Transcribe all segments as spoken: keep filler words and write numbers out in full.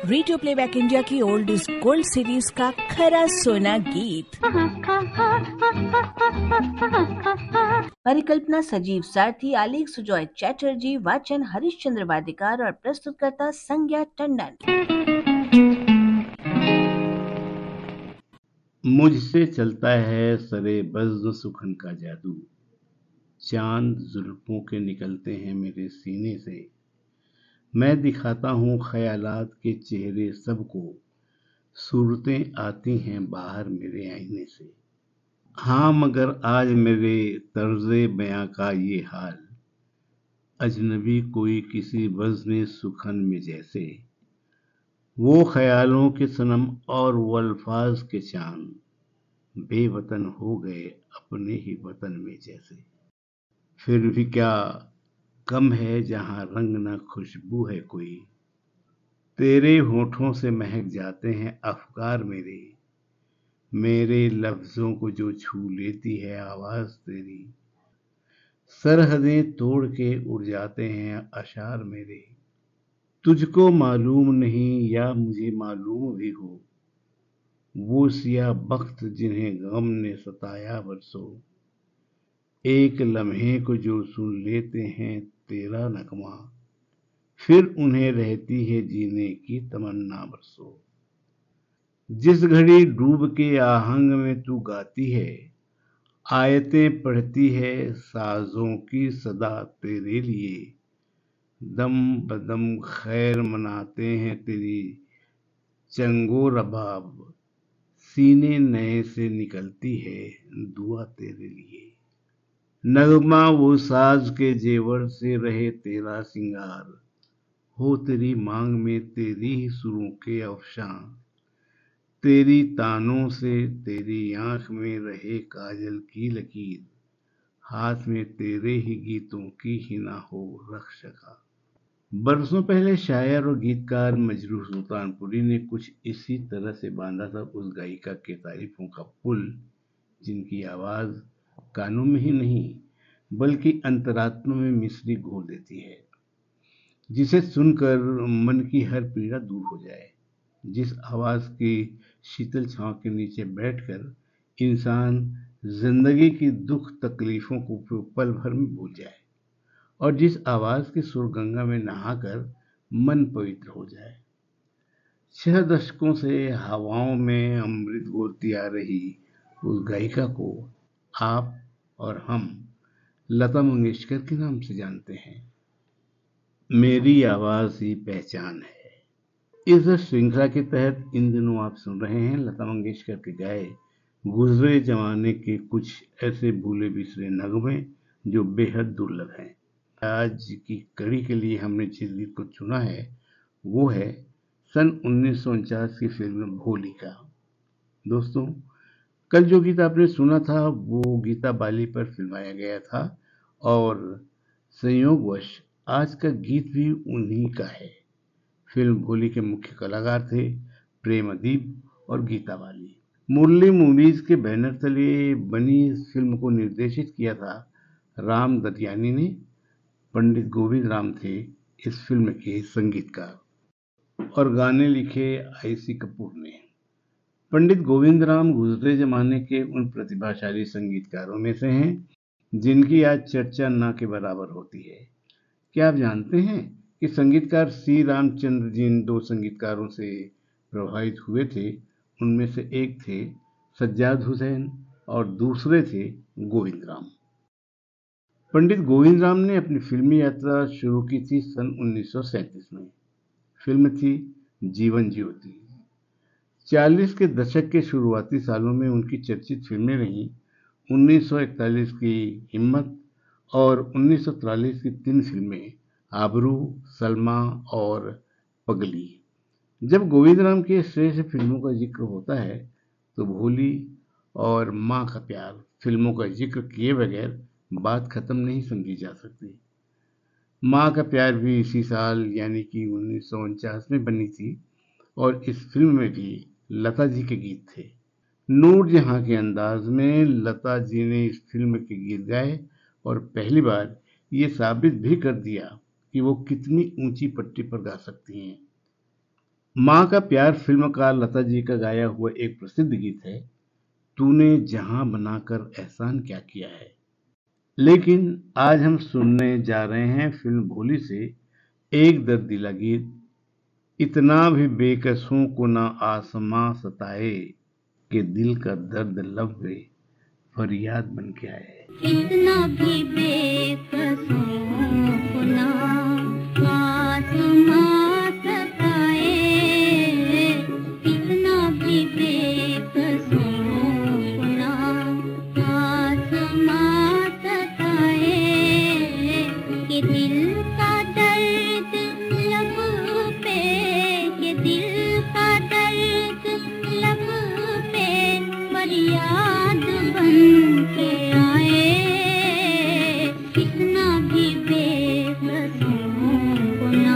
Radio playback India की old is gold series का खरा सोना गीत। परिकल्पना सजीव सारथी, आलेख सुजॉय चैटर्जी, वाचन हरिश्चंद्र वादिकार और प्रस्तुतकर्ता संज्ञा टंडन। मुझसे चलता है सरे बज़्म सुखन का जादू, चांद जुल्फों के निकलते हैं मेरे सीने से। मैं दिखाता हूँ ख्यालात के चेहरे सबको, सूरतें आती हैं बाहर मेरे आईने से। हाँ मगर आज मेरे तर्ज़े बयां का ये हाल, अजनबी कोई किसी बज़्म सुखन में जैसे। वो ख्यालों के सनम और वो अल्फाज के चांद, बेवतन हो गए अपने ही वतन में जैसे। फिर भी क्या कम है जहाँ रंग न खुशबू है कोई, तेरे होठों से महक जाते हैं अफ़कार मेरे। मेरे लफ्ज़ों को जो छू लेती है आवाज़ तेरी, सरहदें तोड़ के उड़ जाते हैं अशार मेरे। तुझको मालूम नहीं या मुझे मालूम भी हो, वो सिया बख्त जिन्हें गम ने सताया बरसों, एक लम्हे को जो सुन लेते हैं तेरा नगमा, फिर उन्हें रहती है जीने की तमन्ना बरसों। जिस घड़ी डूब के आहंग में तू गाती है, आयतें पढ़ती है साजों की सदा तेरे लिए, दम बदम खैर मनाते हैं तेरी चंगो रबाब, सीने नए से निकलती है दुआ तेरे लिए। नगमा वो साज के जेवर से रहे तेरा सिंगार, हो तेरी मांग में तेरी ही सुरों के अफशां, तेरी तानों से तेरी आंख में रहे काजल की लकीर, हाथ में तेरे ही गीतों की ही ना हो रक्षका। बरसों पहले शायर और गीतकार मजरूह सुल्तानपुरी ने कुछ इसी तरह से बांधा था उस गायिका के तारीफों का पुल, जिनकी आवाज कानों में ही नहीं बल्कि अंतरात्मा में मिश्री घोल देती है, जिसे सुनकर मन की हर पीड़ा दूर हो जाए। जिस आवाज की शीतल छांव के नीचे बैठकर इंसान जिंदगी की दुख तकलीफों को पल भर में भूल जाए, और जिस आवाज की सुर गंगा में नहाकर मन पवित्र हो जाए। छह दशकों से हवाओं में अमृत घोलती आ रही उस गायिका को आप और हम लता मंगेशकर के नाम से जानते हैं। मेरी आवाज ही पहचान है। इस श्रृंखला के तहत इन दिनों आप सुन रहे हैं लता मंगेशकर के गाए गुजरे जमाने के कुछ ऐसे भूले बिसरे नगमे जो बेहद दुर्लभ हैं। आज की कड़ी के लिए हमने जिस गीत को चुना है वो है सन उन्नीस सौ उनचास की फिल्म भोली का। दोस्तों, कल जो गीत आपने सुना था वो गीता बाली पर फिल्माया गया था, और संयोगवश आज का गीत भी उन्हीं का है। फिल्म भोली के मुख्य कलाकार थे प्रेम अदीब और गीता बाली। मुरली मूवीज के बैनर तले बनी इस फिल्म को निर्देशित किया था राम दत्यानी ने। पंडित गोविंद राम थे इस फिल्म के संगीतकार, और गाने लिखे आईसी कपूर ने। पंडित गोविंद राम गुजरे जमाने के उन प्रतिभाशाली संगीतकारों में से हैं जिनकी आज चर्चा ना के बराबर होती है। क्या आप जानते हैं कि संगीतकार सी रामचंद्र जिन दो संगीतकारों से प्रभावित हुए थे, उनमें से एक थे सज्जाद हुसैन और दूसरे थे गोविंद राम। पंडित गोविंद राम ने अपनी फिल्मी यात्रा शुरू की थी सन उन्नीस सौ सैंतीस में। फिल्म थी जीवन ज्योति। चालीस के दशक के शुरुआती सालों में उनकी चर्चित फिल्में रहीं उन्नीस सौ इकतालीस की हिम्मत और उन्नीस सौ तिरालीस की तीन फिल्में आबरू, सलमा और पगली। जब गोविंद राम की श्रेष्ठ फिल्मों का जिक्र होता है तो भोली और माँ का प्यार फिल्मों का जिक्र किए बगैर बात खत्म नहीं समझी जा सकती। माँ का प्यार भी इसी साल यानी कि उन्नीस सौ उनचास में बनी थी, और इस फिल्म में भी लता जी के गीत थे। नूर जहां के अंदाज में लता जी ने इस फिल्म के गीत गाए और पहली बार ये साबित भी कर दिया कि वो कितनी ऊंची पट्टी पर गा सकती हैं। माँ का प्यार फिल्म का लता जी का गाया हुआ एक प्रसिद्ध गीत है, तूने जहां बनाकर एहसान क्या किया है। लेकिन आज हम सुनने जा रहे हैं फिल्म भोली से एक दर्दीला गीत, इतना भी बेकसों को ना आसमां सताए कि दिल का दर्द लब पे फरियाद बन के आए। इतना भी बेकसों को ना आसमां सताए, इतना भी बेकसों को ना आसमां सताए कि दिल का दर्द लब पे, कि दिल का दर्द लब पे फरियाद बन के आए, इतना भी बेकसों को ना।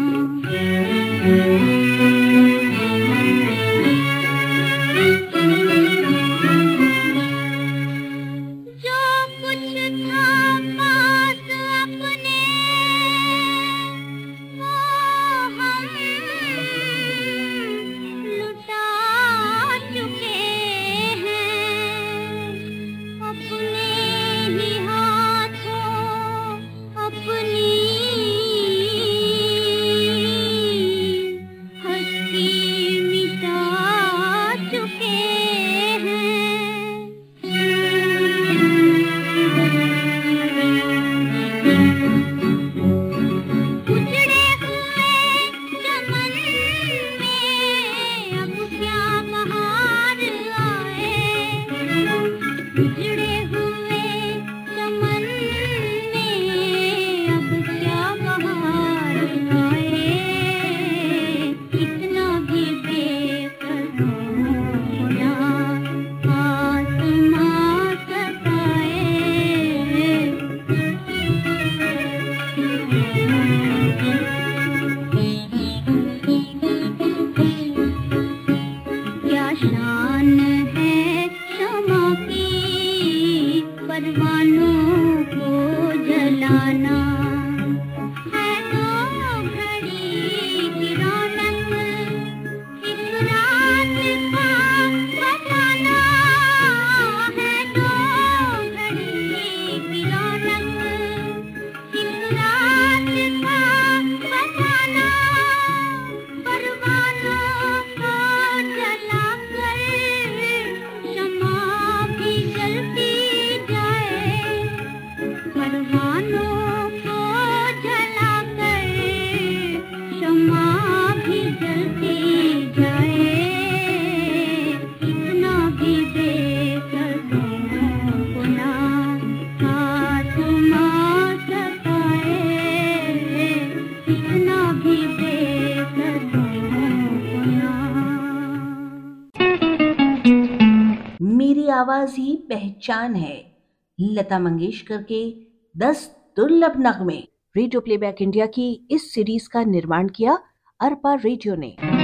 जो कुछ था पास अपने वो हम लुटा चुके हैं, अपने ही हाथों अपनी हस्ती मिटा चुके हैं। उजड़े हुए चमन में अब क्या बहार आए, उजड़े हुए चमन में अब क्या बहार आए, इतना भी बेकसों को ना आसमां सताए। क्या शान है क्षमा की परवानों को जलाना, है तो घड़ी की रौनक इस रात का बहाना, है तो घड़ी की रौनक इस रात का बहाना, परवानों को जलाकर शमा भी जलती जाए, परवानों को जलाकर शमा भी जलती जाए, इतना भी बेकसों को ना आसमां सताए, इतना भी बेकसों को ना। मेरी आवाज ही पहचान है, लता मंगेशकर के दस दुर्लभ नगमे। रेडियो प्लेबैक इंडिया की इस सीरीज का निर्माण किया अरपा रेडियो ने।